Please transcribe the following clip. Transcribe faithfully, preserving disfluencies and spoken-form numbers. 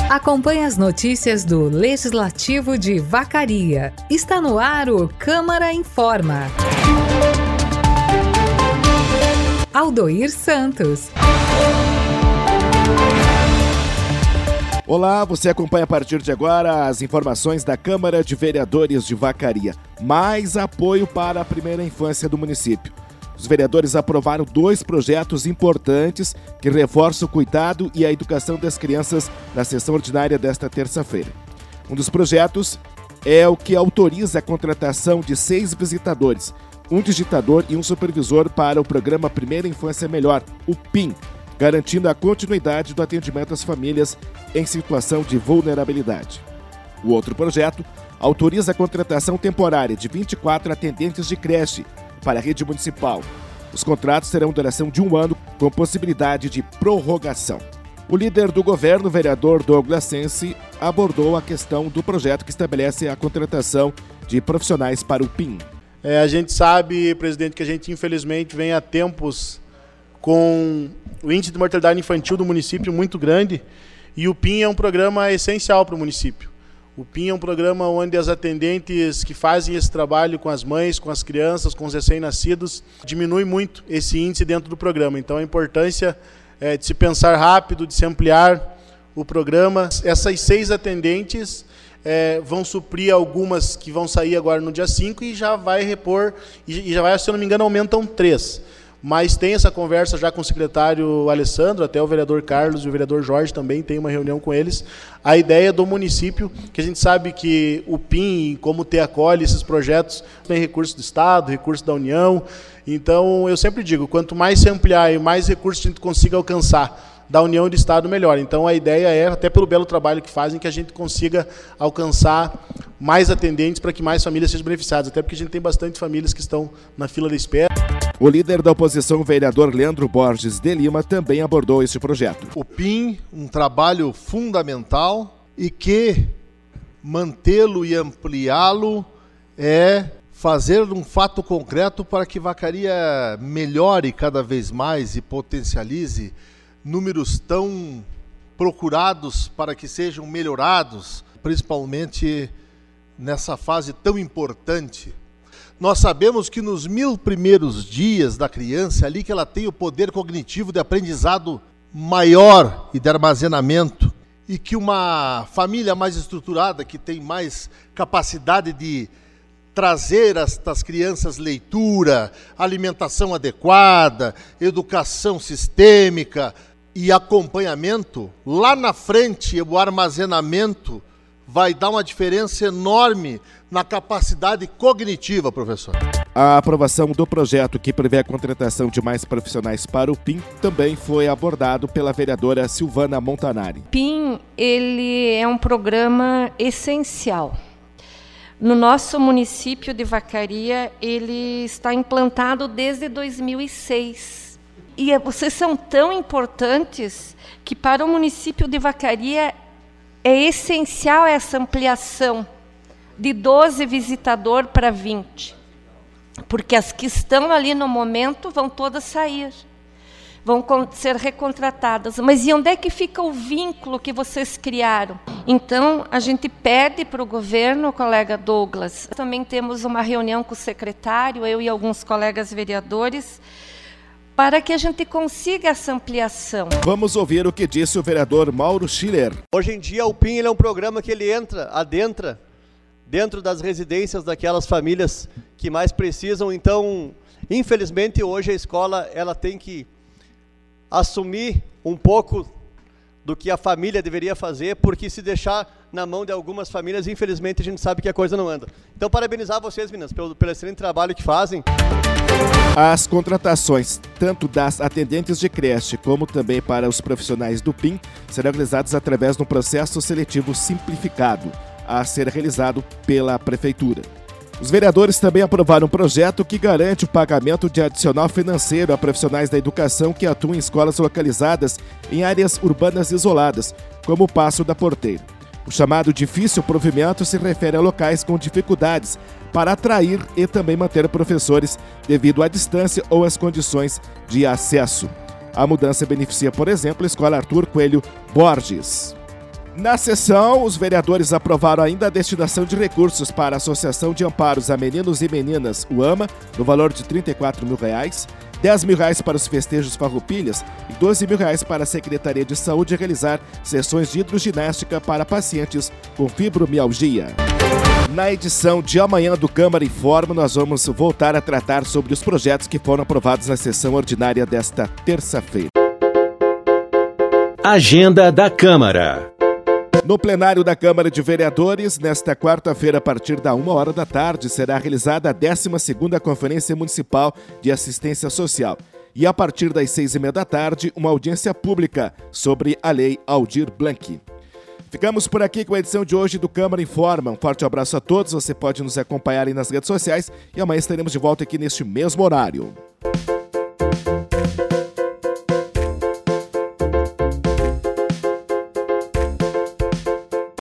Acompanhe as notícias do Legislativo de Vacaria. Está no ar o Câmara Informa. Aldoir Santos. Olá, você acompanha a partir de agora as informações da Câmara de Vereadores de Vacaria. Mais apoio para a primeira infância do município. Os vereadores aprovaram dois projetos importantes que reforçam o cuidado e a educação das crianças na sessão ordinária desta terça-feira. Um dos projetos é o que autoriza a contratação de seis visitadores, um digitador e um supervisor para o programa Primeira Infância Melhor, o P I M, garantindo a continuidade do atendimento às famílias em situação de vulnerabilidade. O outro projeto autoriza a contratação temporária de vinte e quatro atendentes de creche para a rede municipal. Os contratos terão duração de um ano, com possibilidade de prorrogação. O líder do governo, o vereador Douglas Sensi, abordou a questão do projeto que estabelece a contratação de profissionais para o P I M. É, a gente sabe, presidente, que a gente infelizmente vem há tempos com o índice de mortalidade infantil do município muito grande e o P I M é um programa essencial para o município. O P I M é um programa onde as atendentes que fazem esse trabalho com as mães, com as crianças, com os recém-nascidos, diminui muito esse índice dentro do programa. Então a importância é de se pensar rápido, de se ampliar o programa. Essas seis atendentes é, vão suprir algumas que vão sair agora no dia cinco e já vai repor, e já vai, se eu não me engano, aumentam três. Mas tem essa conversa já com o secretário Alessandro, até o vereador Carlos e o vereador Jorge também tem uma reunião com eles. A ideia do município, que a gente sabe que o P I M, como te acolhe esses projetos, tem recurso do Estado, recurso da União. Então, eu sempre digo, quanto mais se ampliar e mais recursos a gente consiga alcançar da União e do Estado, melhor. Então, a ideia é, até pelo belo trabalho que fazem, que a gente consiga alcançar mais atendentes para que mais famílias sejam beneficiadas. Até porque a gente tem bastante famílias que estão na fila de espera. O líder da oposição, o vereador Leandro Borges de Lima, também abordou esse projeto. O P I M, um trabalho fundamental e que mantê-lo e ampliá-lo é fazer um fato concreto para que Vacaria melhore cada vez mais e potencialize números tão procurados para que sejam melhorados, principalmente nessa fase tão importante. Nós sabemos que nos mil primeiros dias da criança, ali que ela tem o poder cognitivo de aprendizado maior e de armazenamento, e que uma família mais estruturada, que tem mais capacidade de trazer estas crianças leitura, alimentação adequada, educação sistêmica e acompanhamento, lá na frente o armazenamento vai dar uma diferença enorme na capacidade cognitiva, professor. A aprovação do projeto que prevê a contratação de mais profissionais para o P I M também foi abordado pela vereadora Silvana Montanari. O P I M, ele é um programa essencial. No nosso município de Vacaria, ele está implantado desde dois mil e seis. E vocês são tão importantes que para o município de Vacaria é essencial essa ampliação de doze visitadores para vinte. Porque as que estão ali no momento vão todas sair, vão ser recontratadas. Mas e onde é que fica o vínculo que vocês criaram? Então, a gente pede para o governo, colega Douglas, também temos uma reunião com o secretário, eu e alguns colegas vereadores, para que a gente consiga essa ampliação. Vamos ouvir o que disse o vereador Mauro Schiller. Hoje em dia, o P I M ele é um programa que ele entra, adentra, dentro das residências daquelas famílias que mais precisam. Então, infelizmente, hoje a escola ela tem que assumir um pouco do que a família deveria fazer, porque se deixar na mão de algumas famílias, infelizmente, a gente sabe que a coisa não anda. Então, parabenizar vocês, meninas, pelo, pelo excelente trabalho que fazem. As contratações, tanto das atendentes de creche como também para os profissionais do P I M, serão realizadas através de um processo seletivo simplificado, a ser realizado pela Prefeitura. Os vereadores também aprovaram um projeto que garante o pagamento de adicional financeiro a profissionais da educação que atuam em escolas localizadas em áreas urbanas isoladas, como o Passo da Porteira. O chamado difícil provimento se refere a locais com dificuldades para atrair e também manter professores devido à distância ou às condições de acesso. A mudança beneficia, por exemplo, a Escola Arthur Coelho Borges. Na sessão, os vereadores aprovaram ainda a destinação de recursos para a Associação de Amparos a Meninos e Meninas, o AMA, no valor de trinta e quatro mil reais, dez mil reais para os festejos Farroupilhas e doze mil reais para a Secretaria de Saúde realizar sessões de hidroginástica para pacientes com fibromialgia. Na edição de amanhã do Câmara Informa, nós vamos voltar a tratar sobre os projetos que foram aprovados na sessão ordinária desta terça-feira. Agenda da Câmara. No plenário da Câmara de Vereadores, nesta quarta-feira, a partir da uma hora da tarde, será realizada a décima segunda Conferência Municipal de Assistência Social. E a partir das seis e meia da tarde, uma audiência pública sobre a Lei Aldir Blanc. Ficamos por aqui com a edição de hoje do Câmara Informa. Um forte abraço a todos, você pode nos acompanhar aí nas redes sociais e amanhã estaremos de volta aqui neste mesmo horário.